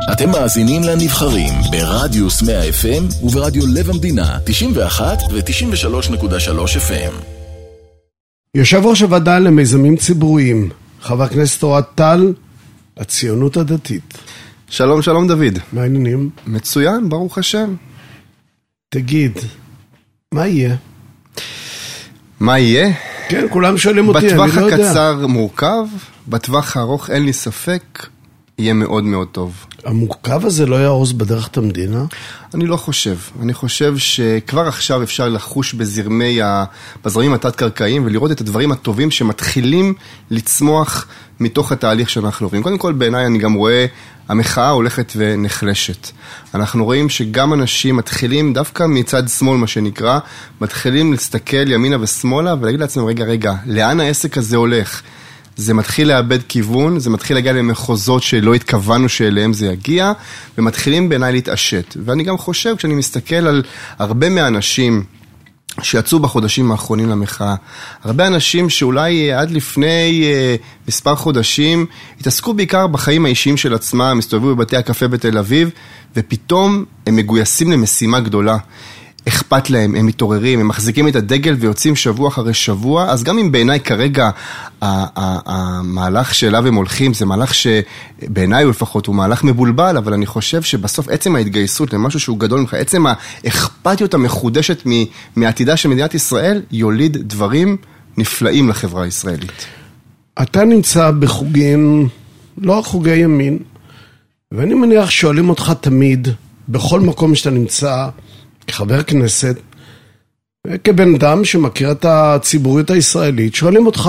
אתם מאזינים לנבחרים ברדיוס 100 FM וברדיו לב המדינה 91 ו-93.3 FM. יושב ראש הוועדה למיזמים ציבוריים, חבר הכנסת אוהד טל, הציונות הדתית. שלום, שלום דוד. מה העניינים? מצוין, ברוך השם. תגיד, מה יהיה? מה יהיה? כן, כולם שואלים אותי, אני לא יודע. בטווח הקצר מורכב, בטווח הארוך אין לי ספק, יהיה מאוד מאוד טוב. המורכב הזה לא יהרוס בדרך את המדינה? אני לא חושב. אני חושב שכבר עכשיו אפשר לחוש בזרמים התת-קרקעיים ולראות את הדברים הטובים שמתחילים לצמוח מתוך התהליך שאנחנו רואים. קודם כל בעיניי אני גם רואה המחאה הולכת ונחלשת. אנחנו רואים שגם אנשים מתחילים, דווקא מצד שמאל מה שנקרא, מתחילים להסתכל ימינה ושמאלה ולהגיד לעצמם, רגע, לאן העסק הזה הולך? זה מתחיל לאבד כיוון, זה מתחיל להגיע למחוזות שלא התכוונו שאליהם זה יגיע, ומתחילים בעיניי להתעשת. ואני גם חושב, כשאני מסתכל על הרבה מהאנשים שיצאו בחודשים האחרונים למחאה, הרבה אנשים שאולי עד לפני מספר חודשים התעסקו בעיקר בחיים האישיים של עצמם, מסתובבו בבתי הקפה בתל אביב, ופתאום הם מגויסים למשימה גדולה. אכפת להם, הם מתעוררים, הם מחזיקים את הדגל ויוצאים שבוע אחרי שבוע, אז גם אם בעיניי כרגע המהלך שאליו הם הולכים, זה מהלך שבעיניי הוא לפחות, הוא מהלך מבולבל, אבל אני חושב שבסוף עצם ההתגייסות למשהו שהוא גדול ממך, עצם האכפתיות המחודשת מעתידה של מדינת ישראל, יוליד דברים נפלאים לחברה הישראלית. אתה נמצא בחוגים, לא חוגי ימין, ואני מניח שואלים אותך תמיד, בכל מקום שאתה נמצא, כחבר כנסת, כבן אדם שמכיר את הציבוריות הישראלית, שואלים אותך,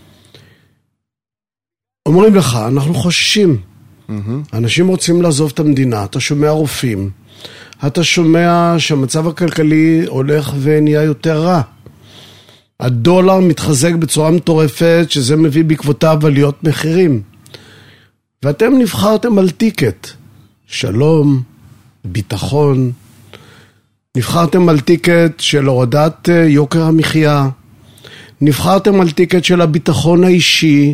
אומרים לך, אנחנו חוששים. אנשים רוצים לעזוב את המדינה, אתה שומע רופאים, אתה שומע שהמצב הכלכלי הולך ונהיה יותר רע. הדולר מתחזק בצורה מטורפת, שזה מביא בעקבותיו עליות מחירים. ואתם נבחרתם על טיקט, שלום, ביטחון, נבחרתם על טיקט של הורדת יוקר המחיה, נבחרתם על טיקט של הביטחון האישי,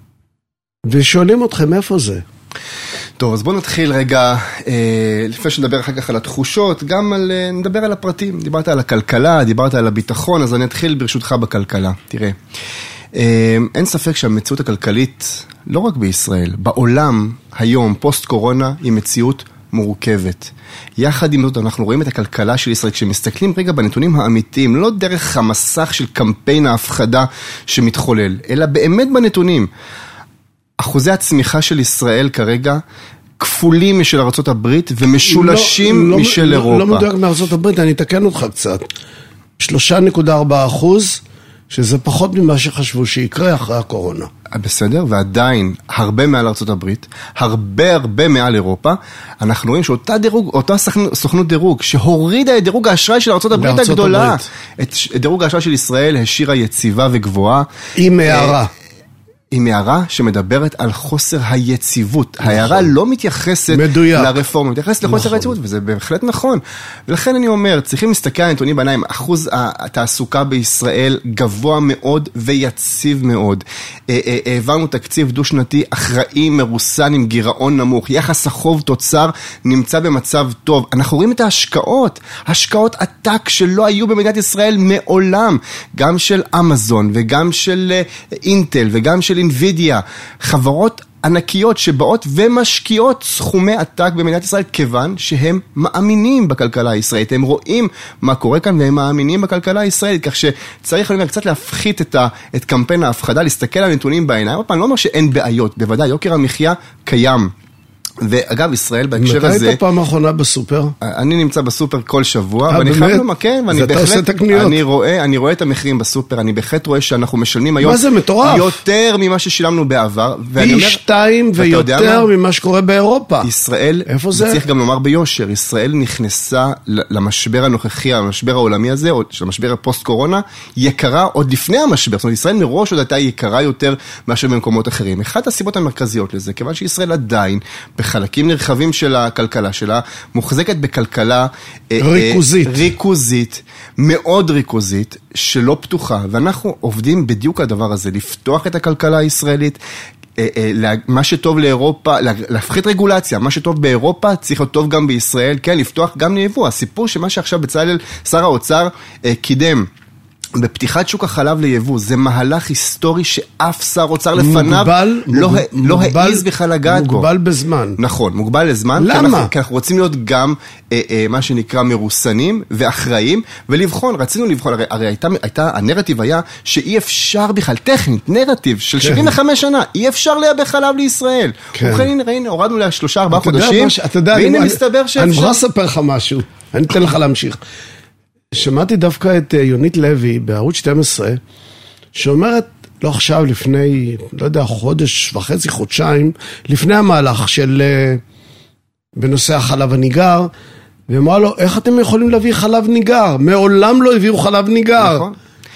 ושואלים אתכם איפה זה? טוב, אז בואו נתחיל רגע, לפני שנדבר אחר כך על התחושות, גם נדבר על הפרטים. דיברת על הכלכלה, דיברת על הביטחון, אז אני אתחיל ברשותך בכלכלה. תראה, אין ספק שהמציאות הכלכלית, לא רק בישראל, בעולם היום, פוסט קורונה, היא מציאות מורכבת. יחד עם זאת אנחנו רואים את הכלכלה של ישראל, כשמסתכלים רגע בנתונים האמיתיים, לא דרך המסך של קמפיין ההפחדה שמתחולל, אלא באמת בנתונים. אחוזי הצמיחה של ישראל כרגע כפולים משל ארצות הברית ומשולשים משל אירופה. לא מדויק מארצות הברית, אני אתקן אותך קצת. 3.4%, שזה פחות ממה שחשבו שיקרה אחרי הקורונה. בסדר, ועדיין הרבה מעל ארצות הברית, הרבה מעל אירופה, אנחנו רואים שאותה דירוג, אותה סוכנות דירוג, שהורידה את דירוג האשראי של ארצות הברית הגדולה, את דירוג האשראי של ישראל השאירה יציבה וגבוהה. עם הערה. עם הערה שמדברת על חוסר היציבות. הערה לא מתייחסת לרפורמה, מתייחסת לחוסר היציבות, וזה בהחלט נכון. ולכן אני אומר, צריכים להסתכל על נתונים בעיניים, אחוז התעסוקה בישראל גבוה מאוד ויציב מאוד. העברנו תקציב דו-שנתי אחראי, מרוסן עם גירעון נמוך. יחס החוב תוצר נמצא במצב טוב. אנחנו רואים את ההשקעות, השקעות עתק שלא היו במדינת ישראל מעולם. גם של אמזון וגם של אינטל וגם של אינווידיה, חברות ענקיות שבאות ומשקיעות סכומי עתק במדינת ישראל, כיוון שהם מאמינים בכלכלה הישראלית, הם רואים מה קורה כאן והם מאמינים בכלכלה הישראלית, כך שצריך קצת להפחית את קמפיין ההפחדה, להסתכל על הנתונים בעיניים. אני לא אומר שאין בעיות, בוודאי יוקר המחיה קיים. ואגב, ישראל בהקשר הזה... מתי היית פעם האחרונה בסופר? אני נמצא בסופר כל שבוע, ואני חייב למקן, ואני בהחלט... אני רואה את המחירים בסופר, אני בהחלט רואה שאנחנו משלמים היום... מה זה מטורף? יותר ממה ששילמנו בעבר. פי 2 ויותר ממה שקורה באירופה. ישראל, צריך גם לומר ביושר, ישראל נכנסה למשבר הנוכחי, המשבר העולמי הזה, של המשבר הפוסט-קורונה, יקרה עוד לפני המשבר. זאת אומרת, ישראל מראש עוד הייתה יקרה יותר מאשר במקומות אחרים. אחת הסיבות המרכזיות לזה, כיוון שישראל עדיין בחלקים נרחבים של הכלכלה שלה, מוחזקת בכלכלה ריכוזית, מאוד ריכוזית, שלא פתוחה, ואנחנו עובדים בדיוק הדבר הזה, לפתוח את הכלכלה הישראלית, מה שטוב לאירופה, להפחית רגולציה, מה שטוב באירופה צריך להיות טוב גם בישראל, כן, לפתוח גם ליבוא. הסיפור שמה שעכשיו בצלאל, שר האוצר, קידם, בפתיחת שוק החלב ליבוא, זה מהלך היסטורי שאף שר אוצר לפניו לא העיז בכלל לגעת בו. מוגבל בזמן. נכון, מוגבל לזמן. למה? כי אנחנו רוצים להיות גם מה שנקרא מרוסנים ואחראים, ולבחון, רצינו לבחון, הרי הנרטיב היה שאי אפשר בכלל, טכנית, נרטיב של 75 שנה, אי אפשר לייבא חלב לישראל. ובכן, הנה, הורדנו ל3-4 חודשים, והנה מסתבר שאפשר. אני יכול לספר לך משהו, אני אתן לך להמשיך. שמעתי דווקא את יונית לוי בערוץ 12, שאומרת, לא עכשיו, לפני, לא יודע, חודש וחצי, חודשיים, לפני המהלך של, בנושא החלב הניגר, ואמרה לו, איך אתם יכולים להביא חלב ניגר? מעולם לא הביאו חלב ניגר. נכון.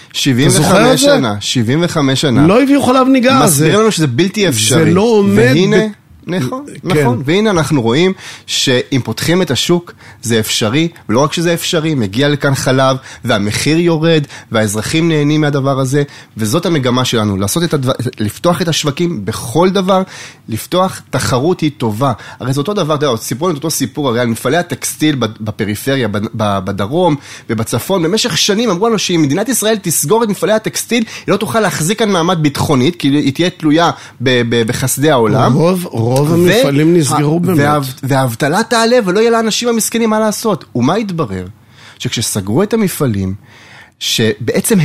75 שנה, 75 שנה. לא הביאו חלב ניגר. מסבירים לנו שזה בלתי אפשרי. זה לא עומד... והנה... נכון, נכון. והנה אנחנו רואים שאם פותחים את השוק זה אפשרי, ולא רק שזה אפשרי, מגיע לכאן חלב והמחיר יורד והאזרחים נהנים מהדבר הזה, וזאת המגמה שלנו, לפתוח את השווקים בכל דבר, לפתוח תחרות היא טובה. הרי זה אותו דבר, סיפרו לנו אותו סיפור, הרי על מפעלי הטקסטיל בפריפריה, בדרום ובצפון, במשך שנים אמרו לנו שאם מדינת ישראל תסגור את מפעלי הטקסטיל, היא לא תוכל להחזיק כאן מעמד ביטחונית, כי היא תהיה תלויה בחסדי העולם. רוב המפעלים נסגרו באמת. והאבטלה תעלה ולא יהיה לאנשים המסכנים מה לעשות. ומה התברר? שכשסגרו את המפעלים, שבעצם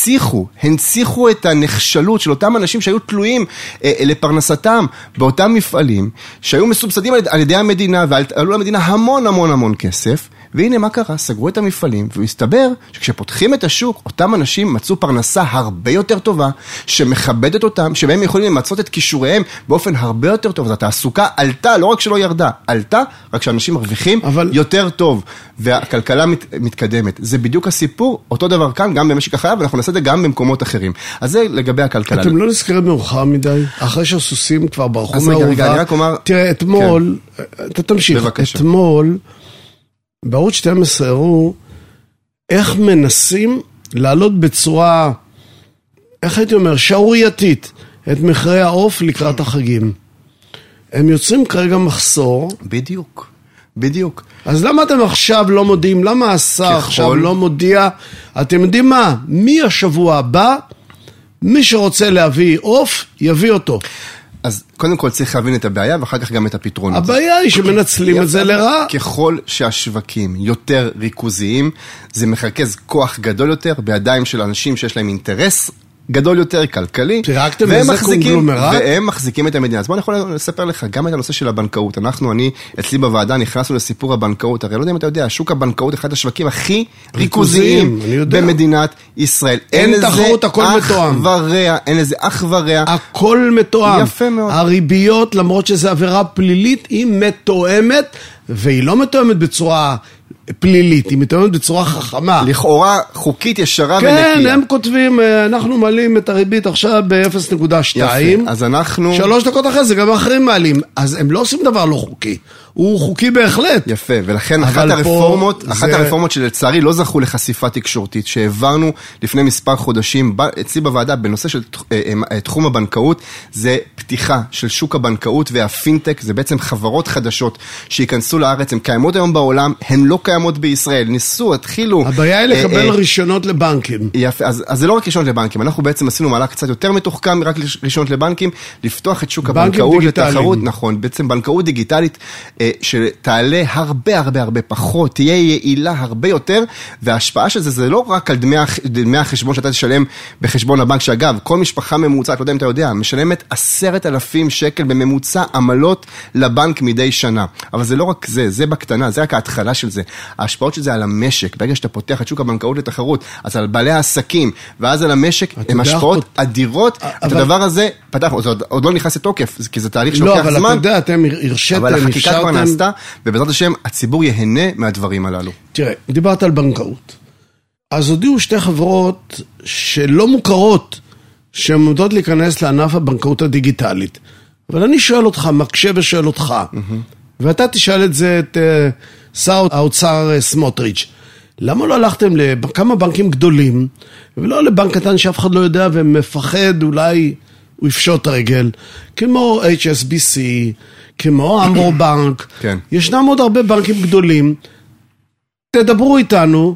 הנציחו את הנחשלות של אותם אנשים שהיו תלויים לפרנסתם באותם מפעלים, שהיו מסובסדים על ידי המדינה, ועלו למדינה המון כסף, והנה מה קרה? סגרו את המפעלים, והסתבר שכשפותחים את השוק, אותם אנשים מצאו פרנסה הרבה יותר טובה, שמכבדת אותם, שבהם יכולים למצות את כישוריהם באופן הרבה יותר טוב. זאת התעסוקה עלתה, לא רק שלא ירדה, עלתה, רק שאנשים מרוויחים יותר טוב, והכלכלה מתקדמת. זה בדיוק הסיפור, אותו דבר כאן, גם במשק החלב, ואנחנו נעשה את זה גם במקומות אחרים. אז זה לגבי הכלכלה. אתם לא נזכרים מאוחר מדי, אחרי שהסוסים כבר ברחו מהאורווה. תראה, אתמול, אתה תמשיך, אתמול, בערוץ 12 הראו איך מנסים לעלות בצורה, איך הייתי אומר, שערורייתית, את מחירי העוף לקראת החגים. הם יוצרים כרגע מחסור. בדיוק. אז למה אתם עכשיו לא מודיעים? למה השר עכשיו לא מודיע? אתם יודעים מה? מי השבוע הבא, מי שרוצה להביא עוף, יביא אותו. אז קודם כל צריך להבין את הבעיה, ואחר כך גם את הפתרונות. הבעיה היא שמנצלים את זה לרע. ככל שהשווקים יותר ריכוזיים, זה מחרכז כוח גדול יותר, בידיים של אנשים שיש להם אינטרס גדול יותר, כלכלי, והם מחזיקים את המדינה. אז בוא אני יכול לספר לך גם את הנושא של הבנקאות. אני אצלי בוועדה נכנסנו לסיפור הבנקאות. הרי לא יודע אם אתה יודע, שוק הבנקאות אחד השווקים הכי ריכוזיים במדינת ישראל. אין תחרות, הכל מתואם. אין לזה אח ורע. הכל מתואם. יפה מאוד. הריביות, למרות שזה עבירה פלילית, היא מתואמת, והיא לא מתואמת בצורה פלילית, היא מתואמת בצורה חכמה. לכאורה חוקית ישרה ונקייה. כן, הם כותבים, אנחנו מעלים את הריבית עכשיו ב-0.2. יפה, אז אנחנו... 3 דקות אחרי זה גם אחרים מעלים. אז הם לא עושים דבר לא חוקי. הוא חוקי בהחלט. יפה, ולכן אחת הרפורמות שלצערי לא זכו לחשיפה תקשורתית, שהעברנו לפני מספר חודשים, אצלי בוועדה, בנושא של תחום הבנקאות, זה פתיחה של שוק הבנקאות והפינטק, זה בעצם חברות חדשות שיכנסו לארץ, הן קיימות היום בעולם, הן לא קיימות בישראל, ניסו, התחילו... הבעיה היא לקבל רישיונות לבנקים. יפה, אז זה לא רק רישיונות לבנקים, אנחנו בעצם עשינו מהלך קצת יותר מתוחכם מרק רישיונות לבנקים, לפתוח את שוק הבנקאות לתחרות, נכון, בעצם בנקאות דיגיטלית שתעלה הרבה פחות, תהיה יעילה הרבה יותר, וההשפעה של זה לא רק על דמי החשבון שאתה תשלם בחשבון הבנק, שאגב, כל משפחה ממוצעת, לא יודע אם אתה יודע, משלמת 10,000 שקל בממוצע עמלות לבנק מדי שנה. אבל זה לא רק זה, זה בקטנה, זה רק ההתחלה של זה. ההשפעות של זה על המשק, ברגע שאתה פותח את שוק הבנקאות לתחרות, אז על בעלי העסקים, ואז על המשק, הן השפעות אדירות, את הדבר הזה פתח, עוד לא נכנס לתוקף, כי זה תהליך שלוקח זמן. לא, אבל אתה יודע, אתם הרשתם, אבל החקיקה כבר נעשתה, ובעזרת השם, הציבור יהנה מהדברים הללו. תראה, דיברת על בנקאות. אז הודיעו 2 חברות שלא מוכרות, שהן עומדות להיכנס לענף הבנקאות הדיגיטלית. אבל אני שואל אותך, מקשה ושואל אותך, ואתה תשאל את זה את שר האוצר סמוטריץ'. למה לא הלכתם לכמה בנקים גדולים, ולא לבנק קטן שאף אחד לא יודע ומפחד, הוא יפשוט רגל, כמו HSBC, כמו אמרו בנק, כן. ישנם עוד הרבה בנקים גדולים, תדברו איתנו,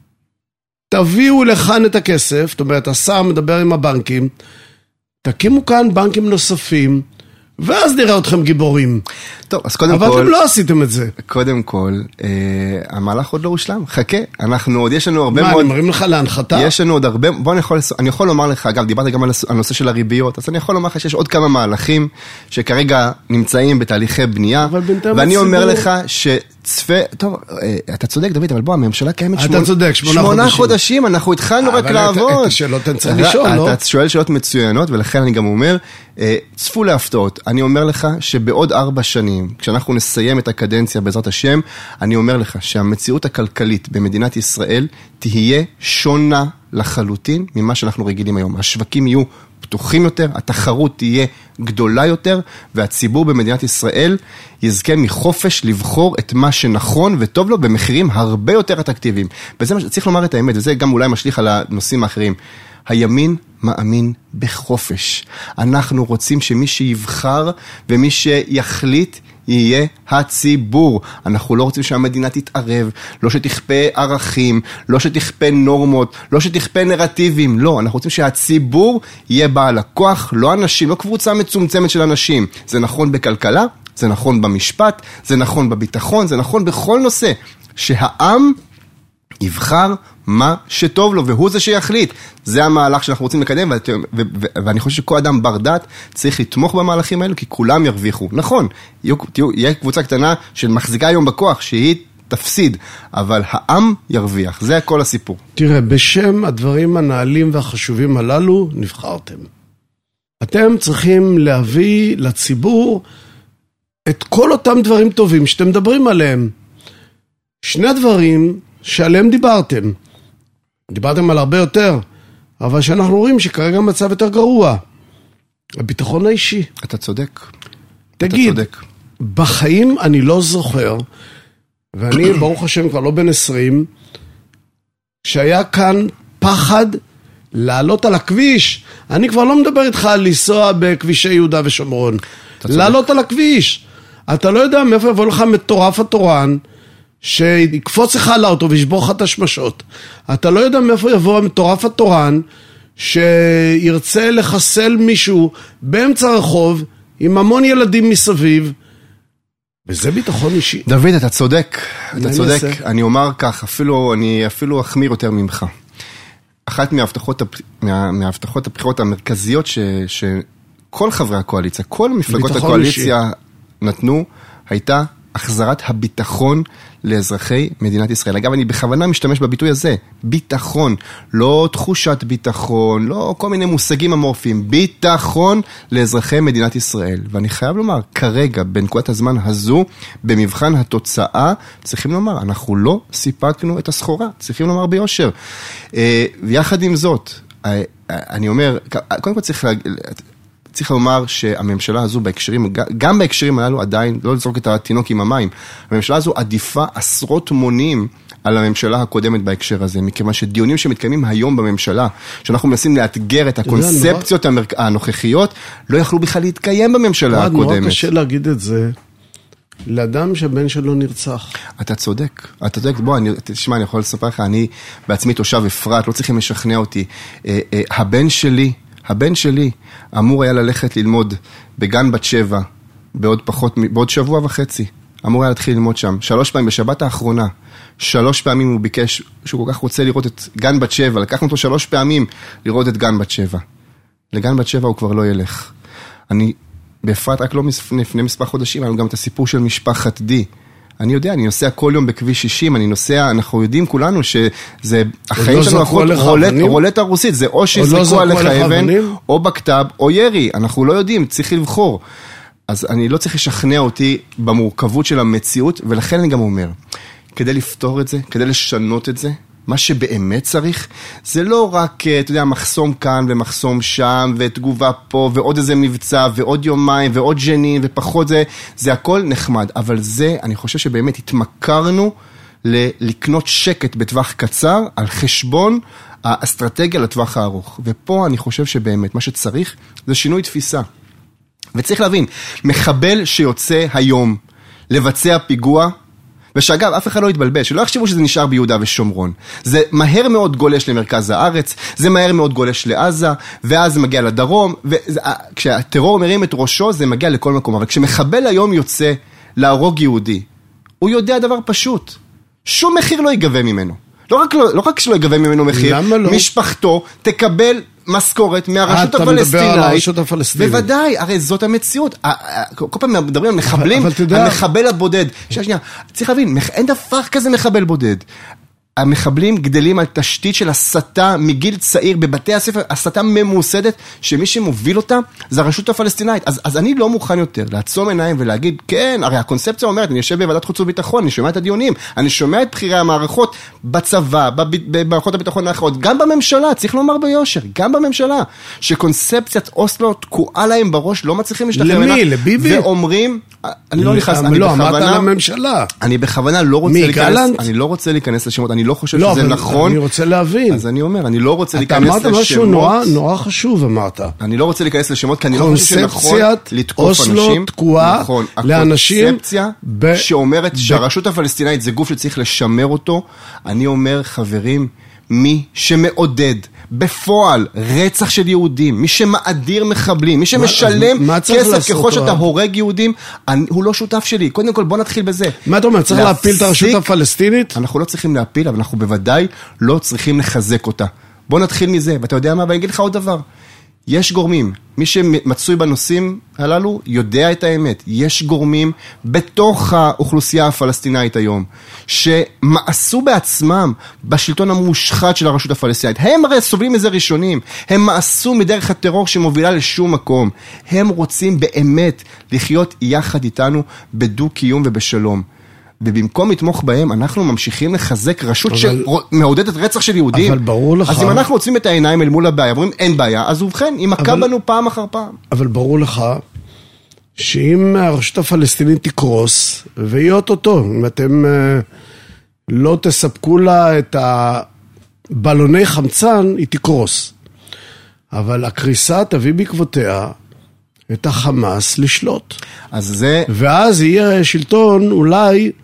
תביאו לכאן את הכסף, זאת אומרת, השר מדבר עם הבנקים, תקימו כאן בנקים נוספים, ואז נראה אתכם גיבורים. טוב, אז קודם אבל כל... אתם לא עשיתם את זה. קודם כל, המהלך עוד לא הושלם. חכה, אנחנו עוד, יש לנו הרבה מה, מאוד... אני מרים לך להנחתה? יש לנו עוד הרבה... בוא, אני יכול לומר לך, אגב, דיברת גם על הנושא של הריביות, אז אני יכול לומר לך שיש עוד כמה מהלכים שכרגע נמצאים בתהליכי בנייה, ואני אומר לך שצפה... טוב, אתה צודק, דוד, אבל בוא, הממשלה קיימת 8 חודשים, אנחנו התחלנו רק לעבוד. את השאלות אני צריך לשאול, לא? אתה שואל שאלות מצוינות, ולכן אני גם אומר, צפו להפתעות. אני אומר לך שבעוד 4 שנים, כשאנחנו נסיים את הקדנציה בעזרת השם, אני אומר לך שהמציאות הכלכלית במדינת ישראל תהיה שונה לחלוטין ממה שאנחנו רגילים היום. השווקים יהיו פתוחים יותר, התחרות תהיה גדולה יותר, והציבור במדינת ישראל יזכה מחופש לבחור את מה שנכון וטוב לו במחירים הרבה יותר אטרקטיביים. וזה מה שצריך לומר את האמת, וזה גם אולי משליך על הנושאים האחרים. הימין מאמין בחופש. אנחנו רוצים שמי שיבחר ומי שיחליט יהיה הציבור. אנחנו לא רוצים שהמדינה תתערב, לא שתכפה ערכים, לא שתכפה נורמות, לא שתכפה נרטיבים, לא. אנחנו רוצים שהציבור יהיה בעל הכוח, לא אנשים, לא קבוצה מצומצמת של אנשים. זה נכון בכלכלה, זה נכון במשפט, זה נכון בביטחון, זה נכון בכל נושא. שהעם יבחר מה שטוב לו, והוא זה שיחליט. זה המהלך שאנחנו רוצים לקדם, ואני חושב שכל אדם בר דעת צריך לתמוך במהלכים האלו, כי כולם ירוויחו. נכון, יהיה קבוצה קטנה שמחזיקה היום בכוח, שהיא תפסיד, אבל העם ירוויח. זה כל הסיפור. תראה, בשם הדברים הנעלים והחשובים הללו, נבחרתם. אתם צריכים להביא לציבור את כל אותם דברים טובים שאתם מדברים עליהם. שני דברים שעליהם דיברתם על הרבה יותר, אבל שאנחנו רואים שכרגע המצב יותר גרוע. הביטחון האישי. אתה צודק. תגיד, בחיים אני לא זוכר, ואני ברוך השם כבר לא בן 20, שהיה כאן פחד לעלות על הכביש. אני כבר לא מדבר איתך על לנסוע בכבישי יהודה ושומרון. לעלות על הכביש. אתה לא יודע מאיפה יבוא לך מטורף התורן, שיקפוץ לך על האוטו וישבור לך את השמשות. אתה לא יודע מאיפה יבוא המטורף התורן שירצה לחסל מישהו באמצע הרחוב עם המון ילדים מסביב. וזה ביטחון אישי. דוד, אתה צודק. אתה צודק. אני אומר כך, אני אפילו אחמיר יותר ממך. אחת מההבטחות הבחירות המרכזיות שכל חברי הקואליציה, כל מפלגות הקואליציה נתנו, הייתה החזרת הביטחון לאזרחי מדינת ישראל. אגב, אני בכוונה משתמש בביטוי הזה, ביטחון, לא תחושת ביטחון, לא כל מיני מושגים אמורפיים, ביטחון לאזרחי מדינת ישראל. ואני חייב לומר, כרגע, בנקודת הזמן הזו, במבחן התוצאה, צריכים לומר, אנחנו לא סיפקנו את הסחורה, צריכים לומר ביושר. ויחד עם זאת, אני אומר, קודם כל צריך לומר שהממשלה הזו בהקשרים, גם בהקשרים הללו עדיין, לא לזרוק את התינוק עם המים, הממשלה הזו עדיפה עשרות מונים על הממשלה הקודמת בהקשר הזה, מכיוון שדיונים שמתקיימים היום בממשלה, שאנחנו מנסים לאתגר את הקונספציות הנוכחיות, לא יכלו בכלל להתקיים בממשלה הקודמת. נורא קשה להגיד את זה לאדם שהבן שלו נרצח. אתה צודק, אתה צודק. בוא, תשמע, אני יכול לספר לך, אני בעצמי תושב אפרת, לא צריכים לשכנע אותי. הבן שלי אמור היה ללכת ללמוד בגן בת 7 בעוד שבוע וחצי. אמור היה להתחיל ללמוד שם 3 פעמים בשבת האחרונה. 3 פעמים הוא ביקש שהוא כל כך רוצה לראות את גן בת 7. לקחנו אותו 3 פעמים לראות את גן בת 7. לגן בת 7 הוא כבר לא ילך. אני באפרת רק לא לפני מספר חודשים, היה גם את הסיפור של משפחת די. אני יודע, אני נוסע כל יום בכביש 60, אנחנו יודעים כולנו שזה, החיים שלנו רולטה רוסית, זה או שיזרקו עליך אבן, או בכתב, או ירי, אנחנו לא יודעים, צריך לבחור. אז אני לא צריך לשכנע אותי במורכבות של המציאות, ולכן אני גם אומר, כדי לפתור את זה, כדי לשנות את זה, מה שבאמת צריך, זה לא רק, אתה יודע, מחסום כאן ומחסום שם, ותגובה פה, ועוד איזה מבצע, ועוד יומיים, ועוד ג'נין, ופחות זה הכל נחמד. אבל זה, אני חושב שבאמת התמכרנו לקנות שקט בטווח קצר על חשבון האסטרטגיה לטווח הארוך. ופה אני חושב שבאמת מה שצריך זה שינוי תפיסה. וצריך להבין, מחבל שיוצא היום לבצע פיגוע, ושאגב, אף אחד לא יתבלבל, שלא יחשבו שזה נשאר ביהודה ושומרון. זה מהר מאוד גולש למרכז הארץ, זה מהר מאוד גולש לעזה, ואז זה מגיע לדרום, וכשהטרור מרים את ראשו, זה מגיע לכל מקום. אבל כשמחבל היום יוצא להרוג יהודי, הוא יודע דבר פשוט. שום מחיר לא ייגבה ממנו. לא רק שלא ייגבה ממנו מחיר, משפחתו תקבל משכורת מהרשות הפלסטינאית. אתה מדבר על הרשות הפלסטינאית. בוודאי, הרי זאת המציאות. כל פעם מדברים על מחבלים, המחבל הבודד. שנייה, צריך להבין, אין דבר כזה מחבל בודד. המחבלים גדלים על תשתית של הסתה מגיל צעיר בבתי הספר, הסתה ממוסדת, שמי שמוביל אותה זה הרשות הפלסטינאית. אז אני לא מוכן יותר לעצום עיניים ולהגיד, כן, הרי הקונספציה אומרת, אני יושב בוועדת חוץ וביטחון, אני שומע את הדיונים, אני שומע את בחירי המערכות בצבא, במערכות הביטחון האחרות, גם בממשלה, צריך לומר ביושר, גם בממשלה, שקונספציית אוסלו תקועה להם בראש, לא מצליחים להשתחרר ממנה. למי? לביבי? ואומרים, אני לא נכנס, אני בכוונה לא רוצה להיכנס לשמות, אני לא חושב שזה נכון. אני רוצה להבין. אז אני אומר, אני לא רוצה להיכנס לשמות. אתה אמרת משהו נורא חשוב, אמרת. אני לא רוצה להיכנס לשמות, כי אני לא חושב שנכון לתקוף אנשים. אוסלו תקועה לאנשים. הקונספציה שאומרת שהרשות הפלסטינאית זה גוף שצריך לשמר אותו. אני אומר, חברים, מי שמעודד בפועל רצח של יהודים, מי שמאדיר מחבלים, מי שמשלם כסף ככל שאתה הורג יהודים, הוא לא שותף שלי. קודם כל בוא נתחיל בזה. מה אתה אומר, צריך להפיל את הרשות הפלסטינית? אנחנו לא צריכים להפיל, אבל אנחנו בוודאי לא צריכים לחזק אותה. בוא נתחיל מזה, ואתה יודע מה, ואני אגיד לך עוד דבר. יש גורמים, מי שמצוי בנושאים הללו יודע את האמת, יש גורמים בתוך האוכלוסייה הפלסטינאית היום, שמאסו בעצמם בשלטון המושחת של הרשות הפלסטינאית, הם הרי סובלים מזה ראשונים, הם מאסו מדרך הטרור שמובילה לשום מקום, הם רוצים באמת לחיות יחד איתנו בדו-קיום ובשלום. ובמקום לתמוך בהם, אנחנו ממשיכים לחזק רשות שמעודדת רצח של יהודים. אבל ברור לך... אז אם אנחנו עוצמים את העיניים אל מול הבעיה, אומרים אין בעיה, אז ובכן, היא מכה בנו פעם אחר פעם. אבל ברור לך, שאם הרשות הפלסטינית תקרוס, והיא אותו, אם אתם לא תספקו לה את הבלוני חמצן, היא תקרוס. אבל הקריסה תביא בעקבותיה את החמאס לשלוט. אז זה... ואז יהיה שלטון אולי...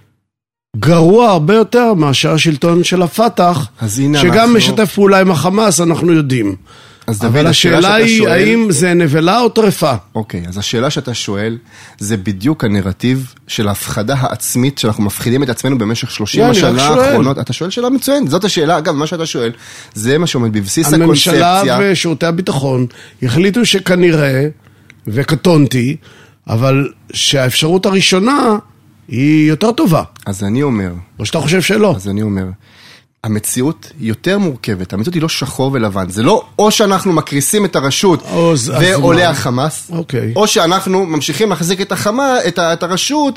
גרוע הרבה יותר מאשר השלטון של הפתח, שגם משתף פעולה עם החמאס, אנחנו יודעים. אבל השאלה היא, האם זה נבלה או טרפה? אוקיי, אז השאלה שאתה שואל, זה בדיוק הנרטיב של ההפחדה העצמית, שאנחנו מפחידים את עצמנו במשך 30 השנה האחרונות. אתה שואל שאלה מצוינת, זאת השאלה, אגב, מה שאתה שואל, זה מה שעומד בבסיס הקונספציה. הממשלה ושירותי הביטחון החליטו שכנראה, וקטונתי, אבל שהאפשרות הראשונה היא יותר טובה. אז אני אומר... או שאתה חושב שלא. אז אני אומר, המציאות יותר מורכבת, המציאות היא לא שחור ולבן, זה לא או שאנחנו מקריסים את הרשות ועולה החמאס, או שאנחנו ממשיכים להחזיק את הרשות,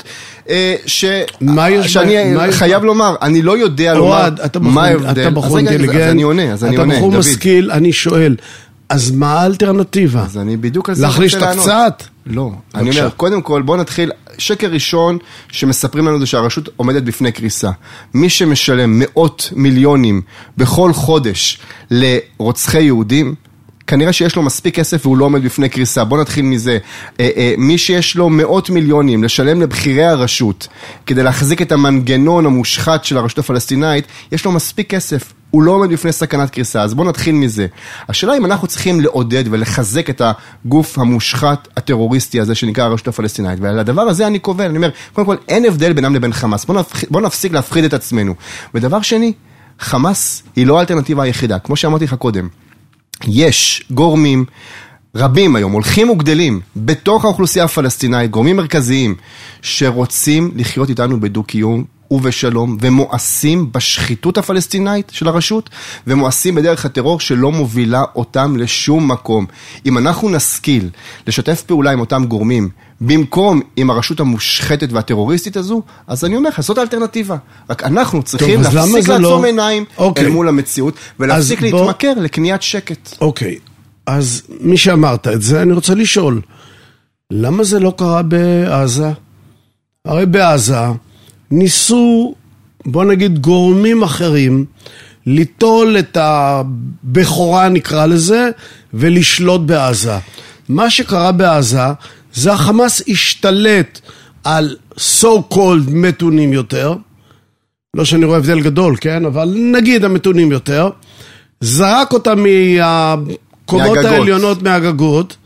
שאני חייב לומר, אני לא יודע לומר מה ההבדל. אתה בחור אינטליגנט, אתה בחור משכיל, אני שואל, אז מה האלטרנטיבה? אז אני בדיוק על זה להחליש את הקצת? לא, אני אומר, קודם כל בוא נתחיל, שקר ראשון שמספרים לנו זה שהרשות עומדת בפני קריסה. מי שמשלם מאות מיליונים בכל חודש לרוצחי יהודים, כנראה שיש לו מספיק כסף והוא לא עומד בפני קריסה. בוא נתחיל מזה. מי שיש לו מאות מיליונים לשלם לבחירי הרשות כדי להחזיק את המנגנון המושחת של הרשות הפלסטינאית, יש לו מספיק כסף. הוא לא עומד בפני סכנת קריסה, אז בואו נתחיל מזה. השאלה אם אנחנו צריכים לעודד ולחזק את הגוף המושחת הטרוריסטי הזה שנקרא הרשות הפלסטינאית, ועל הדבר הזה אני קובע, אני אומר, קודם כל אין הבדל בינם לבין חמאס, בואו נפסיק להפחיד את עצמנו. ודבר שני, חמאס היא לא האלטרנטיבה היחידה, כמו שאמרתי לך קודם, יש גורמים רבים היום, הולכים וגדלים בתוך האוכלוסייה הפלסטינאית, גורמים מרכזיים שרוצים לחיות איתנו בדו-קיום ובשלום, ומואסים בשחיתות הפלסטינאית של הרשות, ומואסים בדרך הטרור שלא מובילה אותם לשום מקום. אם אנחנו נשכיל לשתף פעולה עם אותם גורמים, במקום עם הרשות המושחתת והטרוריסטית הזו, אז אני אומר, זאת האלטרנטיבה. רק אנחנו צריכים להפסיק לעצום עיניים אל מול המציאות, ולהפסיק להתמכר לקניית שקט. אוקיי, אז מי שאמרת את זה, אני רוצה לשאול, למה זה לא קרה בעזה? הרי בעזה ניסו בוא נגיד גורמים אחרים, ליטול את הבכורה נקרא לזה, ולשלוט בעזה. מה שקרה בעזה, זה החמאס השתלט על so called מתונים יותר, לא שאני רואה הבדל גדול, כן? אבל נגיד המתונים יותר, זרק אותם מהקומות העליונות מהגגות,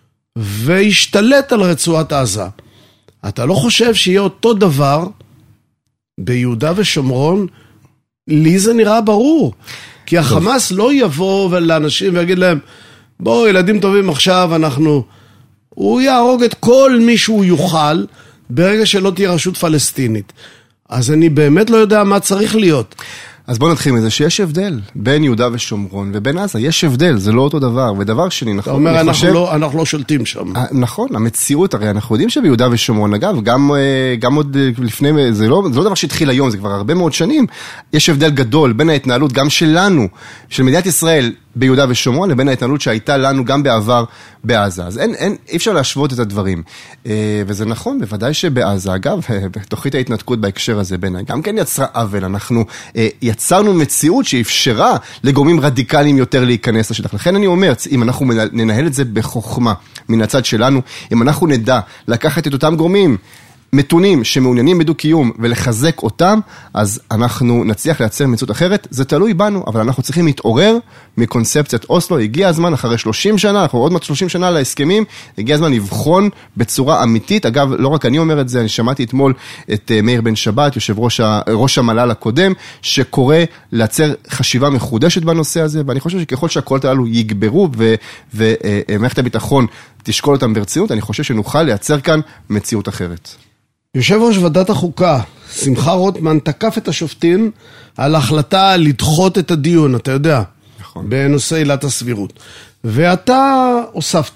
והשתלט על רצועת עזה. אתה לא חושב שיהיה אותו דבר ביהודה ושומרון? לי זה נראה ברור. כי החמאס לא יבוא לאנשים ויגיד להם, בואו ילדים טובים עכשיו הוא יהרוג את כל מי שהוא יוכל, ברגע שלא תהיה רשות פלסטינית. אז אני באמת לא יודע מה צריך להיות. אז בואו נתחיל מזה שיש הבדל בין יהודה ושומרון ובין עזה, יש הבדל, זה לא אותו דבר, ודבר שני, נכון? אתה אומר, אנחנו לא שולטים שם. נכון, המציאות, הרי אנחנו יודעים שביהודה ושומרון, אגב, גם עוד לפני, זה לא דבר שהתחיל היום, זה כבר הרבה מאוד שנים, יש הבדל גדול בין ההתנהלות גם שלנו, של מדינת ישראל ביהודה ושומרון, לבין ההתנהלות שהייתה לנו גם בעבר בעזה. אז אי אפשר להשוות את הדברים. וזה נכון, בוודאי שבעזה, אגב, בתוכנית ההתנתקות בהקשר הזה בעיניי, גם כן יצרה עוול, אנחנו יצרנו מציאות שאפשרה לגורמים רדיקליים יותר להיכנס לשטח. לכן אני אומר, אם אנחנו ננהל את זה בחוכמה מן הצד שלנו, אם אנחנו נדע לקחת את אותם גורמים מתונים שמעוניינים בדו-קיום ולחזק אותם, אז אנחנו נצליח לייצר מציאות אחרת. זה תלוי בנו, אבל אנחנו צריכים להתעורר מקונספציית אוסלו. הגיע הזמן, אחרי 30 שנה, אנחנו עוד מעט 30 שנה להסכמים, הגיע הזמן לבחון בצורה אמיתית. אגב, לא רק אני אומר את זה, אני שמעתי אתמול את מאיר בן שבת, ראש המל"ל הקודם, שקורא לייצר חשיבה מחודשת בנושא הזה, ואני חושב שככל שהקולות הללו יגברו ומערכת הביטחון תשקול אותם ברצינות, אני חושב שנוכל לייצר כאן מציאות אחרת. יושב ראש ועדת החוקה, שמחה רוטמן, תקף את השופטים על ההחלטה לדחות את הדיון, אתה יודע, נכון. בנושא עילת הסבירות. ואתה הוספת,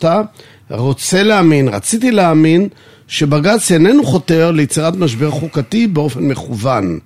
רציתי להאמין, שבג"ץ איננו חותר ליצירת משבר חוקתי באופן מכוון.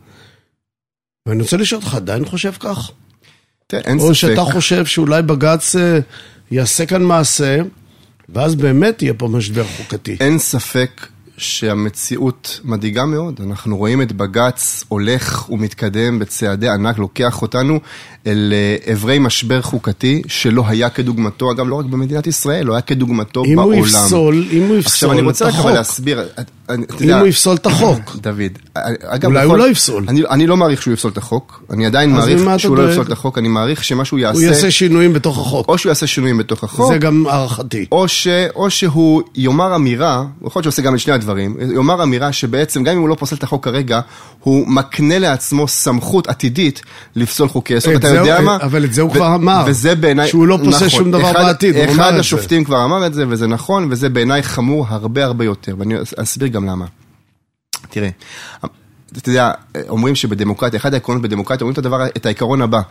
ואני רוצה לשאול אותך, עדיין חושב כך? אין או ספק. שאתה חושב שאולי בג"ץ יעשה כאן מעשה, ואז באמת יהיה פה משבר חוקתי. אין ספק שהמציאות מדאיגה מאוד. אנחנו רואים את בג"ץ הולך ומתקדם בצעדי ענק, לוקח אותנו אל עברי משבר חוקתי שלא היה כדוגמתו, אגב לא רק במדינת ישראל, לא היה כדוגמתו בעולם. אם הוא יפסול עכשיו אני רוצה רק להסביר, אם הוא יפסול את החוק. דוד, אולי הוא לא יפסול. אני לא מעריך שהוא יפסול את החוק, אני עדיין מעריך שהוא לא יפסול את החוק, אני מעריך שמשהו יעשה... הוא יעשה שינויים בתוך החוק. או שהוא יעשה שינויים בתוך החוק. זה גם הערכתי. או שהוא יאמר אמירה, יכול להיות שעושה גם את שני הדברים, יאמר אמירה שבעצם גם אם הוא לא פוסל את החוק כרגע, הוא מקנה לעצמו סמכות עתידית לפסול חוקי יסוד. אתה יודע מה? אבל את זה הוא כבר אמר. וזה בעיניי... שהוא לא פוסל שום דבר בעתיד. אחד השופטים כבר אמר את זה, וזה נכון, וזה בעיניי חמור הרבה הרבה יותר. ואני אסביר גם למה. תראה, אתה יודע, אומרים שבדמוקרטיה, אחד העקרונות בדמוקרטיה, אומרים את העיקרון הבא.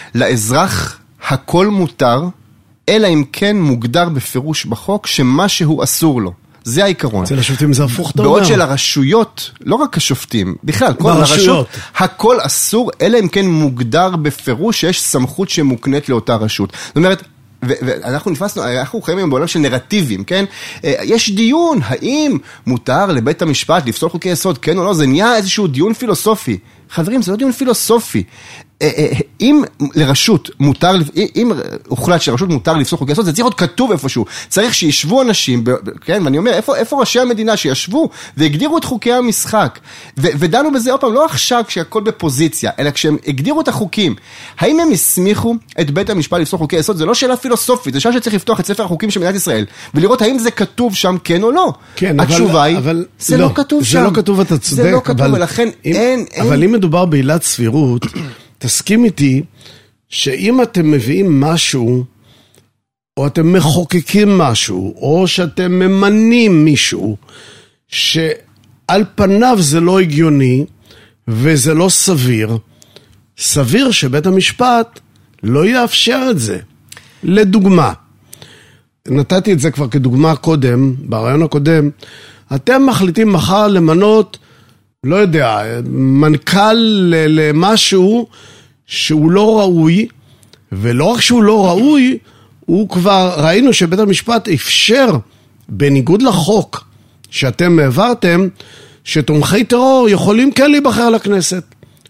לאזרח הכל מותר, אלא אם כן מוגדר בפירוש בחוק שמשהו אסור לו. זה העיקרון. אצל השופטים זה הפוך, אתה אומר. בעוד של הרשויות, לא רק השופטים, בכלל, כל הרשות, הכל אסור, אלא אם כן מוגדר בפירוש שיש סמכות שמוקנית לאותה רשות. זאת אומרת, ואנחנו נפסנו, אנחנו חיים היום בעולם של נרטיבים, כן? יש דיון, האם מותר לבית המשפט לפסול חוקי יסוד, כן או לא? זה נהיה איזשהו דיון פילוסופי. חברים, זה לא דיון פילוסופי. אם לרשות מותר, אם הוחלט שרשות מותר לפסול חוקי יסוד, זה צריך להיות כתוב איפשהו. צריך שישבו אנשים, כן? ואני אומר, איפה ראשי המדינה שישבו והגדירו את חוקי המשחק? ודנו בזה עוד פעם, לא עכשיו כשהכל בפוזיציה, אלא כשהם הגדירו את החוקים. האם הם הסמיכו את בית המשפט לפסול חוקי יסוד? זה לא שאלה פילוסופית, זה שאלה שצריך לפתוח את ספר החוקים של מדינת ישראל, ולראות האם זה כתוב שם כן או לא. כן, התשובה היא, זה לא כתוב שם. זה לא כתוב, אתה צודק. זה לא כתוב, ולכן אין... אבל אם מדובר בעילת סבירות, תסכים איתי שאם אתם מביאים משהו, או אתם מחוקקים משהו, או שאתם ממנים מישהו, שעל פניו זה לא הגיוני, וזה לא סביר, סביר שבית המשפט לא יאפשר את זה. לדוגמה, נתתי את זה כבר כדוגמה קודם, ברעיון הקודם, אתם מחליטים מחר למנות, לא יודע, מנכ"ל למשהו שהוא לא ראוי, ולא רק שהוא לא ראוי, הוא כבר, ראינו שבית המשפט אפשר, בניגוד לחוק שאתם העברתם, שתומכי טרור יכולים כן להיבחר לכנסת.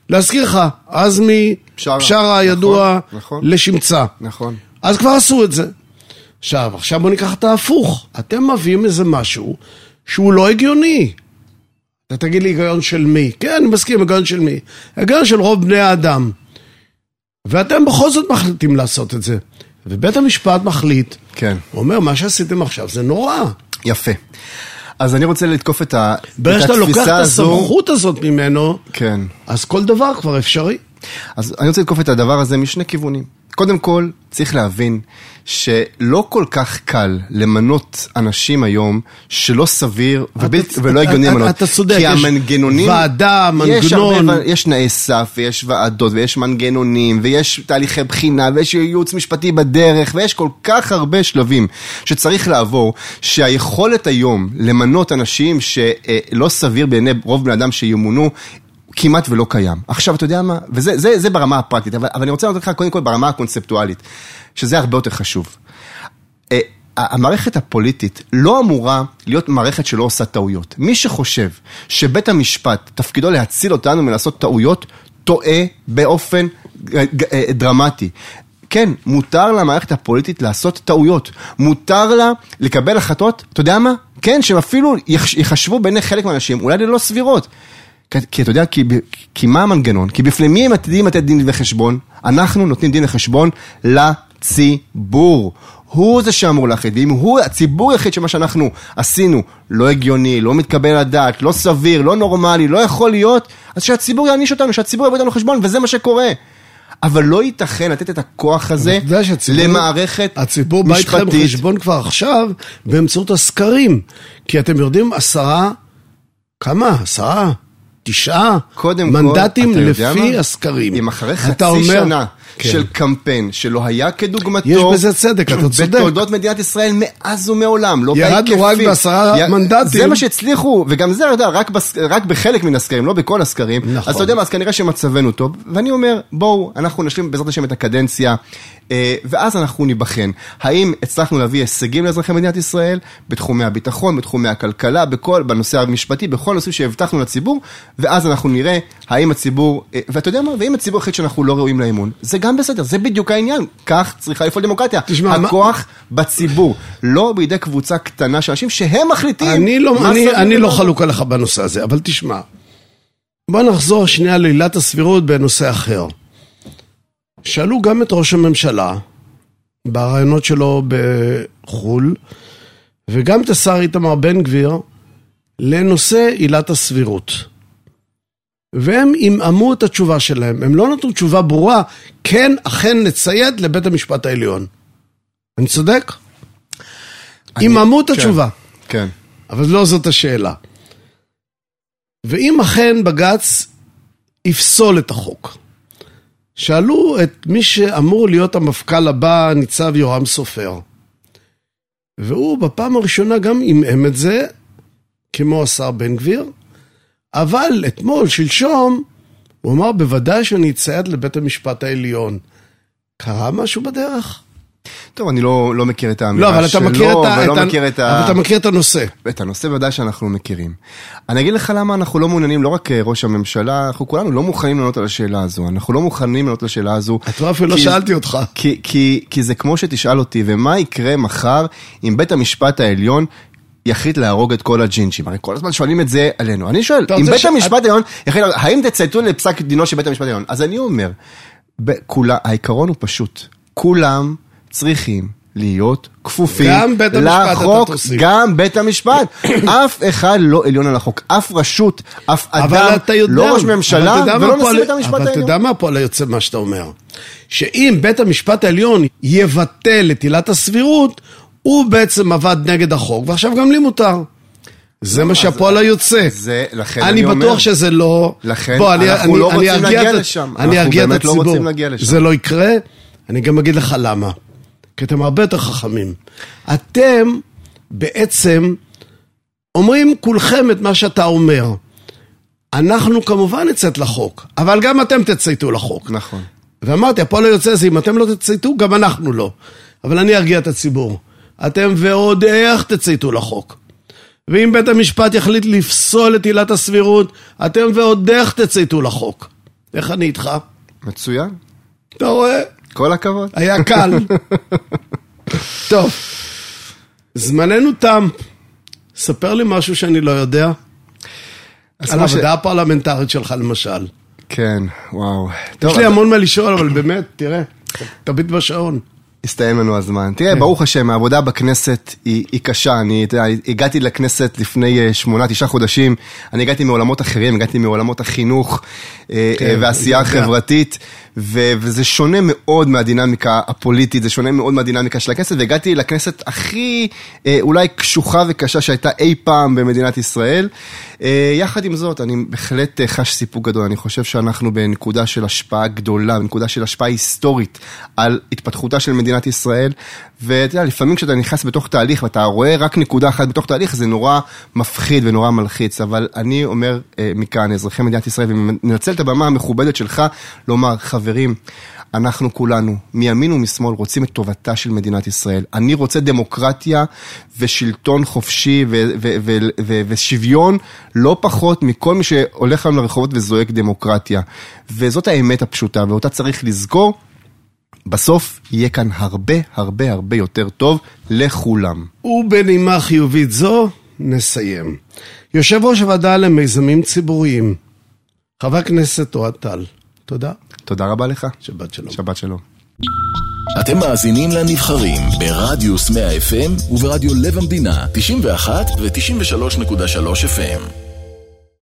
להזכיר לך, עזמי בשארה הידוע לשמצה. נכון. אז כבר עשו את זה. עכשיו בוא ניקח את ההפוך. אתם מביאים איזה משהו שהוא לא הגיוני. אתה תגיד לי היגיון של מי? כן, אני מסכים, היגיון של מי? היגיון של רוב בני האדם. ואתם בכל זאת מחליטים לעשות את זה. ובית המשפט מחליט. כן. הוא אומר, מה שעשיתם עכשיו זה נורא. יפה. אז אני רוצה לתקוף את התפיסה הזו. ברגע שאתה לוקח את הסמכות הזאת ממנו, כן. אז כל דבר כבר אפשרי. אז אני רוצה לתקוף את הדבר הזה משני כיוונים. קודם כל, צריך להבין שלא כל כך קל למנות אנשים היום שלא סביר ולא הגיוני למנות. אתה צודק, כי המנגנונים... ועדה, מנגנון... יש תנאי סף ויש ועדות ויש מנגנונים ויש תהליכי בחינה ויש ייעוץ משפטי בדרך ויש כל כך הרבה שלבים שצריך לעבור, שהיכולת היום למנות אנשים שלא סביר בעיני רוב בני אדם שימונו, כמעט ולא קיים. עכשיו, אתה יודע מה? וזה ברמה הפרקטית, אבל אני רוצה לדעת לך קודם כל ברמה הקונספטואלית, שזה הרבה יותר חשוב. המערכת הפוליטית לא אמורה להיות מערכת שלא עושה טעויות. מי שחושב שבית המשפט תפקידו להציל אותנו מלעשות טעויות, טועה באופן דרמטי. כן, מותר למערכת הפוליטית לעשות טעויות. מותר לה לקבל החלטות, אתה יודע מה? כן, שאפילו יחשבו בעיני חלק מהאנשים, אולי ללא סבירות. כי אתה יודע, כי מה המנגנון? כי בפני מי הם עתידים לתת דין וחשבון? אנחנו נותנים דין וחשבון לציבור. הוא זה שאמור להחליט, ואם הוא הציבור יחליט שמה שאנחנו עשינו לא הגיוני, לא מתקבל לדעת, לא סביר, לא נורמלי, לא יכול להיות, אז שהציבור יעניש אותנו, שהציבור יבוא אותנו חשבון, וזה מה שקורה. אבל לא ייתכן לתת את הכוח הזה למערכת משפטית. הציבור בא איתכם חשבון כבר עכשיו באמצעות הסקרים, כי אתם יודעים 9 מנדטים לפי הסקרים. אם אחרי חצי שנה של קמפיין שלא היה כדוגמתו, יש בזה צדק, אתה צודק. בתולדות מדינת ישראל מאז ומעולם, לא ירדנו רק ב10 מנדטים. זה מה שהצליחו, וגם זה רק בחלק מן הסקרים, לא בכל הסקרים. אז אתה יודע מה, אז כנראה שמצבנו טוב, ואני אומר, בואו, אנחנו נשלים בעזרת השם את הקדנציה, ואז אנחנו נבחן. האם הצלחנו להביא הישגים לאזרחי מדינת ישראל, בתחומי הביטחון, בתחומי הכלכלה, בנושא המשפטי, בכל נושאים שהבטחנו לציבור, ואז אנחנו נראה האם הציבור, ואתה יודע מה, ואם הציבור החליט שאנחנו לא ראויים לאמון, זה גם בסדר, זה בדיוק העניין. כך צריכה לפעול דמוקרטיה. הכוח בציבור, לא בידי קבוצה קטנה של אנשים שהם מחליטים. אני לא חלוק עליך בנושא הזה, אבל תשמע. בוא נחזור שנייה לעילת הסבירות בנושא אחר. שאלו גם את ראש הממשלה, ברעיונות שלו בחול, וגם את השר איתמר בן גביר, לנושא עילת הסבירות. והם אימאמו את התשובה שלהם. הם לא נתנו תשובה ברורה, כן, אכן נציית לבית המשפט העליון. אני צודק? אימאמו את התשובה. כן. אבל לא זאת השאלה. ואם אכן בג"ץ יפסול את החוק, שאלו את מי שאמור להיות המפכ"ל הבא, ניצב יורם סופר. והוא בפעם הראשונה גם אימאם את זה, כמו השר בן גביר, אבל אתמול, שלשום, הוא אמר, בוודאי שאני אצייד לבית המשפט העליון. קרה משהו בדרך? טוב, אני לא מכיר את האמירה שלו, אבל אתה מכיר את הנושא. את הנושא ודאי שאנחנו מכירים. אני אגיד לך למה אנחנו לא מעוניינים, לא רק ראש הממשלה, אנחנו כולנו לא מוכנים לענות על השאלה הזו. אנחנו לא מוכנים לענות על השאלה הזו. אתה אפילו לא שאלתי אותך. כי זה כמו שתשאל אותי, ומה יקרה מחר אם בית המשפט העליון יחליט להרוג את כל הג'ינג'ים? הרי כל הזמן שואלים את זה עלינו. אני שואל, אם בית המשפט העליון יחליט, האם תצייתו לפסק דינו של בית המשפט העליון? אז אני אומר, העיקרון הוא פשוט. כולם צריכים להיות כפופים לחוק, גם בית המשפט. אף אחד לא עליון על החוק, אף רשות, אף אדם, לא ראש ממשלה ולא נשיא בית המשפט העליון. אבל אתה יודע מה פה יוצא מה שאתה אומר? שאם בית המשפט העליון יבטל את עילת הסבירות, הוא בעצם עבד נגד החוק, ועכשיו גם לי מותר. זה מה שהפועל היוצא. אני בטוח שזה לא... לכן אנחנו לא רוצים להגיע לשם. אני ארגיע את הציבור. זה לא יקרה. אני גם אגיד לך למה. כי אתם הרבה יותר חכמים. אתם בעצם אומרים כולכם את מה שאתה אומר. אנחנו כמובן נצאת לחוק, אבל גם אתם תצייתו לחוק. נכון. ואמרתי, הפועל היוצא זה, אם אתם לא תצייתו, גם אנחנו לא. אבל אני ארגיע את הציבור. אתם ועוד איך תצייתו לחוק. ואם בית המשפט יחליט לפסול את עילת הסבירות, אתם ועוד איך תצייתו לחוק. איך אני איתך? מצוין. אתה רואה? כל הכבוד. היה קל. טוב, זמננו תם. ספר לי משהו שאני לא יודע. על העבודה הפרלמנטרית שלך למשל. כן, וואו. יש לי המון מה לשאול, אבל באמת, תראה, תביט בשעון. הסתיים לנו הזמן. תראה, ברוך השם, העבודה בכנסת היא קשה. אני הגעתי לכנסת לפני 8-9 חודשים. אני הגעתי מעולמות אחרים, הגעתי מעולמות החינוך והעשייה החברתית, וזה שונה מאוד מהדינמיקה הפוליטית, זה שונה מאוד מהדינמיקה של הכנסת, והגעתי לכנסת הכי אולי קשוחה וקשה שהייתה אי פעם במדינת ישראל. יחד עם זאת, אני בהחלט חש סיפוק גדול. אני חושב שאנחנו בנקודה של השפעה גדולה, בנקודה של השפעה היסטורית על התפתחותה של מדינת ישראל, ואתה יודע, לפעמים כשאתה נכנס בתוך תהליך, ואתה רואה רק נקודה אחת בתוך תהליך, זה נורא מפחיד ונורא מלחיץ, אבל אני אומר מכאן, אזרחי מדינת ישראל, וננצל את הבמה המכובדת שלך, לומר, חברים, אנחנו כולנו, מימין ומשמאל, רוצים את טובתה של מדינת ישראל. אני רוצה דמוקרטיה ושלטון חופשי ושוויון, לא פחות מכל מי שהולך לנו לרחובות וזועק דמוקרטיה. וזאת האמת הפשוטה, ואותה צריך לזכור, בסוף יהיה כאן הרבה הרבה הרבה יותר טוב לכולם. ובנימה חיובית זו, נסיים. יושב ראש הוועדה למיזמים ציבוריים, חבר הכנסת אוהד טל, תודה. תודה רבה לך. שבת שלום. שבת שלום. אתם מאזינים לנבחרים ברדיוס 100 FM וברדיו לב המדינה 91 ו-93.3 FM.